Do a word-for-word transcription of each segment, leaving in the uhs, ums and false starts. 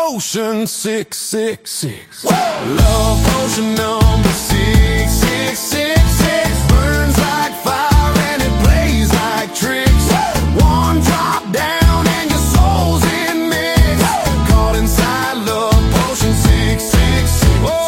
potion six six six. Love potion number six six six six. Burns like fire and it plays like tricks. One drop down and your soul's in mix. Caught inside love potion six six six. Whoa.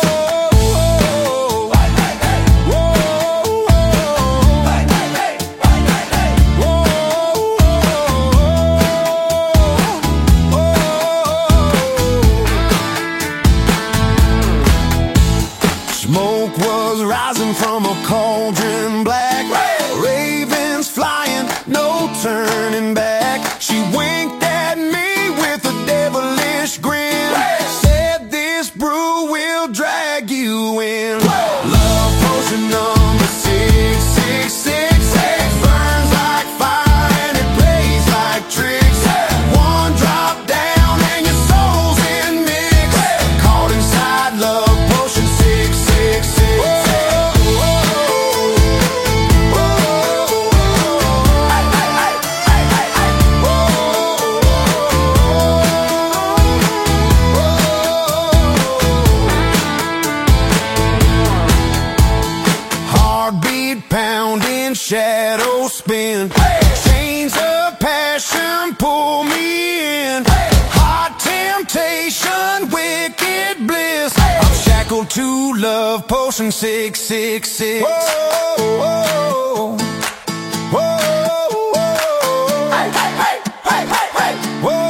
Smoke was rising from a cauldron black. Ravens flying, no turning back. She winked at me with a devilish grin. Said this brew will drag you in. Love potion number six six six six. Burns like fire and it plays like tricks. One drop down and your soul's in mix. Caught inside love potion six six six. Heartbeat pounding, shadow spin. Chains of passion pull me in. Hot temptation, wicked bliss. I'm shackled to love potion six six six. Whoa, whoa, whoa, whoa. Hey, hey, hey, hey, hey, hey. Whoa,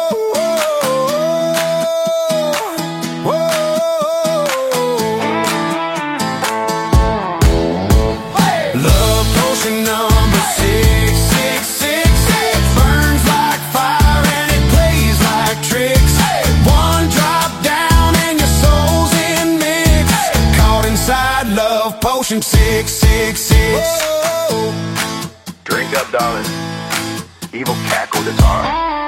whoa, whoa. Love potion number six six six six. Burns like fire and it plays like tricks. One drop down and your soul's in mix. Caught inside love potion six six six. Drink up, darling. Evil cackle guitar.